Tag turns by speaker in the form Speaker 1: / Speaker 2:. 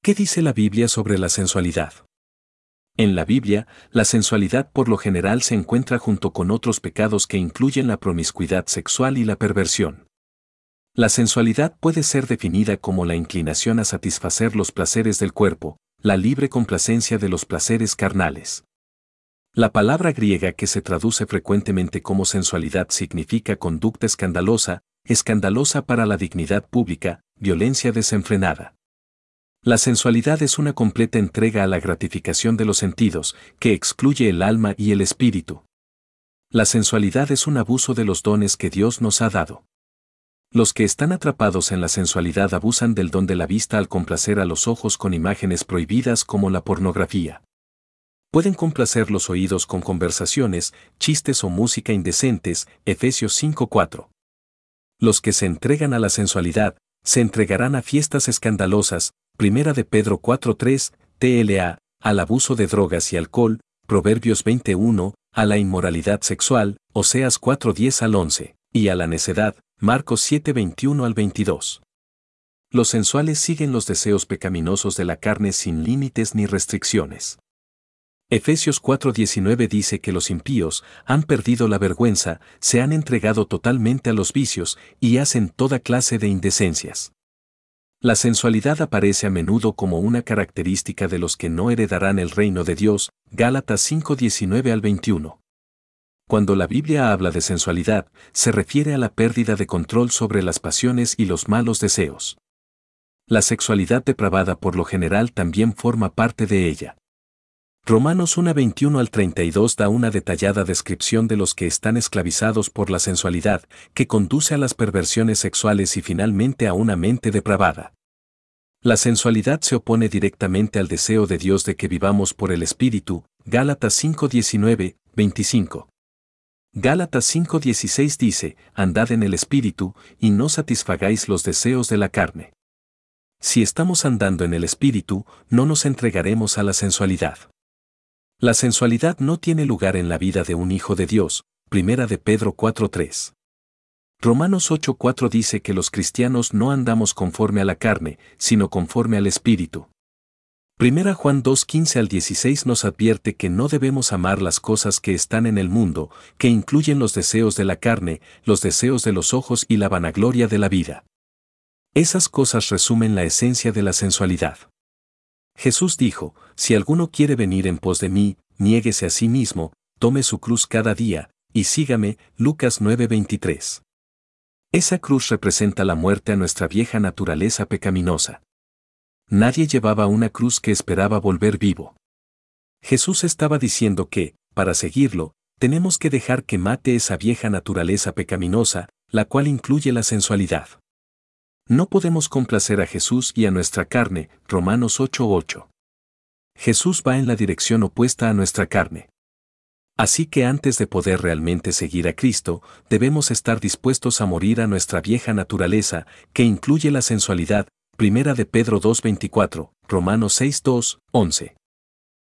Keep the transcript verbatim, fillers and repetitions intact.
Speaker 1: ¿Qué dice la Biblia sobre la sensualidad? En la Biblia, la sensualidad por lo general se encuentra junto con otros pecados que incluyen la promiscuidad sexual y la perversión. La sensualidad puede ser definida como la inclinación a satisfacer los placeres del cuerpo, la libre complacencia de los placeres carnales. La palabra griega que se traduce frecuentemente como sensualidad significa conducta escandalosa, escandalosa para la dignidad pública, violencia desenfrenada. La sensualidad es una completa entrega a la gratificación de los sentidos, que excluye el alma y el espíritu. La sensualidad es un abuso de los dones que Dios nos ha dado. Los que están atrapados en la sensualidad abusan del don de la vista al complacer a los ojos con imágenes prohibidas como la pornografía. Pueden complacer los oídos con conversaciones, chistes o música indecentes, Efesios cinco cuatro. Los que se entregan a la sensualidad, se entregarán a fiestas escandalosas, Primera de Pedro cuatro tres, T L A, al abuso de drogas y alcohol, Proverbios veintiuno, a la inmoralidad sexual, Oseas cuatro diez al once, y a la necedad, Marcos siete veintiuno al veintidós. Los sensuales siguen los deseos pecaminosos de la carne sin límites ni restricciones. Efesios cuatro diecinueve dice que los impíos han perdido la vergüenza, se han entregado totalmente a los vicios y hacen toda clase de indecencias. La sensualidad aparece a menudo como una característica de los que no heredarán el reino de Dios, Gálatas cinco diecinueve al veintiuno. Cuando la Biblia habla de sensualidad, se refiere a la pérdida de control sobre las pasiones y los malos deseos. La sexualidad depravada por lo general también forma parte de ella. Romanos uno veintiuno al treinta y dos da una detallada descripción de los que están esclavizados por la sensualidad, que conduce a las perversiones sexuales y finalmente a una mente depravada. La sensualidad se opone directamente al deseo de Dios de que vivamos por el Espíritu, Gálatas cinco diecinueve, veinticinco. Gálatas cinco dieciséis dice, andad en el Espíritu, y no satisfagáis los deseos de la carne. Si estamos andando en el Espíritu, no nos entregaremos a la sensualidad. La sensualidad no tiene lugar en la vida de un hijo de Dios, Primera de Pedro cuatro tres. Romanos ocho cuatro dice que los cristianos no andamos conforme a la carne, sino conforme al Espíritu. Primera Juan dos quince al dieciséis nos advierte que no debemos amar las cosas que están en el mundo, que incluyen los deseos de la carne, los deseos de los ojos y la vanagloria de la vida. Esas cosas resumen la esencia de la sensualidad. Jesús dijo, si alguno quiere venir en pos de mí, niéguese a sí mismo, tome su cruz cada día, y sígame, Lucas nueve veintitrés. Esa cruz representa la muerte a nuestra vieja naturaleza pecaminosa. Nadie llevaba una cruz que esperaba volver vivo. Jesús estaba diciendo que, para seguirlo, tenemos que dejar que mate esa vieja naturaleza pecaminosa, la cual incluye la sensualidad. No podemos complacer a Jesús y a nuestra carne, Romanos ocho ocho. Jesús va en la dirección opuesta a nuestra carne. Así que antes de poder realmente seguir a Cristo, debemos estar dispuestos a morir a nuestra vieja naturaleza, que incluye la sensualidad, Primera de Pedro dos veinticuatro, Romanos seis dos, once.